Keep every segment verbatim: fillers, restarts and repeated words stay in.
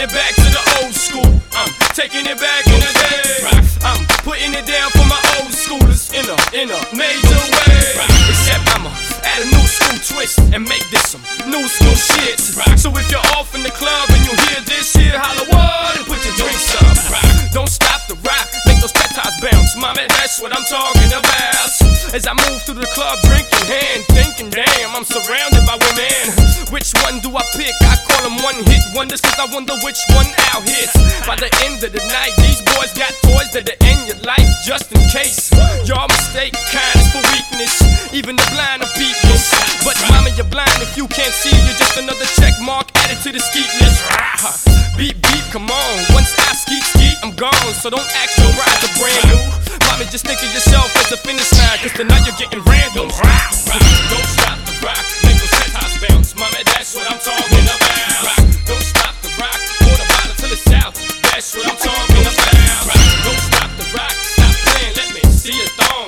it back to the old school. I'm taking it back in the day. I'm putting it down for my old schoolers in a, in a major way. Except I'ma add a new school twist and make this some new school shit. So if you're off in the club and you hear this here, holla what and put your drinks up. Don't stop the rock, make those tatas bounce, mommy, that's what I'm talking about. As I move through the club drinking hand, thinking damn, I'm surrounded by women. Which one do I pick? I call them one hit wonders, cause I wonder which one out hits. By the end of the night, these boys got toys that'll end your life just in case. Y'all mistake kindness for weakness, even the blind are peepers. But mama, you're blind if you can't see, you're just another check mark added to the skeet list. Beep beep, come on, once I skeet skeet, I'm gone. So don't act surprised or brand new. Mommy, just think of yourself as a finish line, cause tonight you're getting random. Don't stop the rock, make those tatas bounce, mommy, that's what I'm talking about. Don't stop the rock, pour the bottle till it's out, that's what I'm talking about. Don't stop the rock, stop playing, let me see your thong.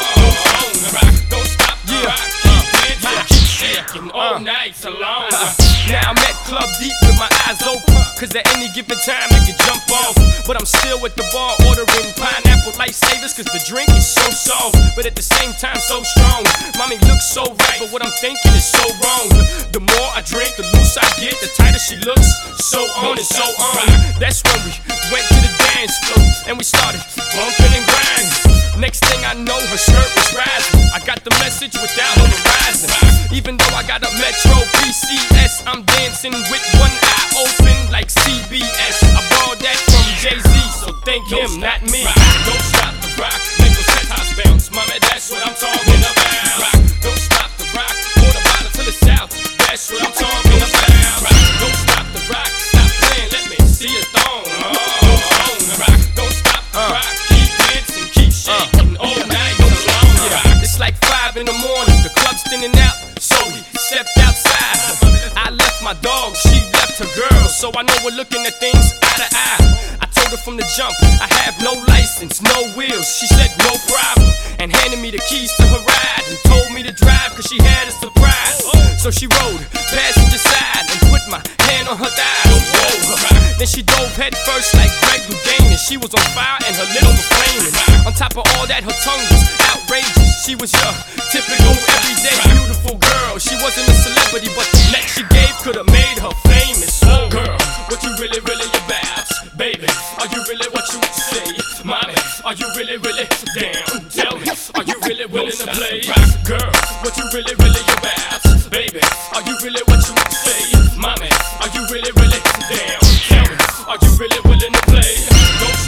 Don't stop the rock, keep dancing, keep shaking all night long. Now I'm at Club Deep with my eyes open, cause at any given time I can jump off. But I'm still at the bar ordering pineapple lifesavers, cause the drink is so soft, but at the same time so strong. Mommy looks so right, but what I'm thinking is so wrong. The more I drink, the looser I get, the tighter she looks. So on and so on. That's when we went to the dance floor and we started bumping and grinding. Next thing I know, her skirt was rising. I got the message without her rising. Even though I got a Metro P C S, I'm dancing with one eye open like C B S. I borrowed that from Jay-Z, so thank him, not me. Don't stop the rock, make those tatas bounce, mommy, that's what I'm talking about. Don't stop the rock, pour the bottle till it's out, that's what I'm talking about. Don't stop the rock, stop playing, let me see your thong. Don't stop the rock, keep dancing, keep shaking all night long. It's like five in the morning, the club's thinning out, so we stepped outside. I left my dog, she left her girl, so I know we're looking at things eye to eye. I told her from the jump, I have no license, no wheels. She said no problem, and handed me the keys to her ride, and told me to drive cause she had a surprise. So she rode passenger side and put my hand on her thighs. Then she dove head first like Greg Louganis. She was on fire and her lips were flaming. On top of all that, her tongue was outrageous. She was your typical everyday beautiful girl. She wasn't a celebrity, but the neck she gave could've made her famous. Oh girl, what you really, really about? Baby, are you really what you say? Mommy, are you really, really down? Tell me, are you really willing to play? Girl, what you really, really about? Baby, are you really what you say? Mommy, are you really, really down? Tell me, are you really willing to play? Don't